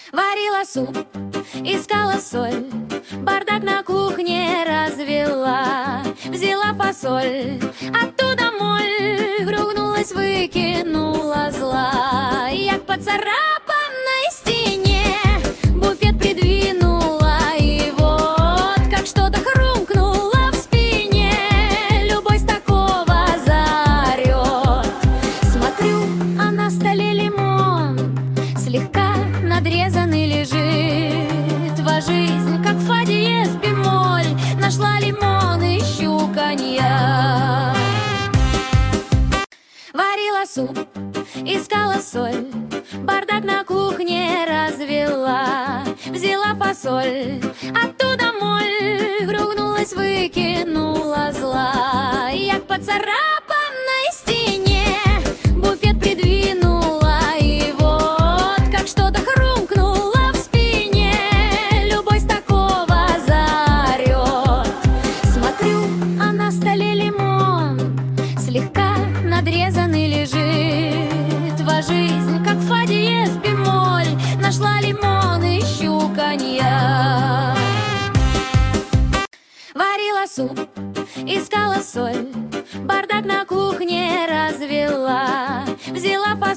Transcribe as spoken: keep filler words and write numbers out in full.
Варила суп, искала соль, бардак на кухне развела. Взяла фасоль, оттуда моль, ругнулась, выкинула зла. Як по царапанной стене буфет придвинула, и вот как что-то хрумкнуло в спине. Любой с такого заорет. Смотрю, а на столе лимон слегка надрезанный лежит. Во жизнь, как фа диез бемоль, нашла лимон, ищу коньяк. Варила суп, искала соль, бардак на кухне развела. Взяла фасоль, оттуда моль, ругнулась, выкинула зла. Як по царапанной стене буфет придвинула, и вот как что-то хрумкнуло в спине. Любой с такого заорет. Смотрю, а на столе лимон слегка надрезанный лежит. Во жизнь, как фа диез бемоль, нашла лимон, ищу коньяк. Варила суп, искала соль, бардак на кухне развела. Взяла фасоль,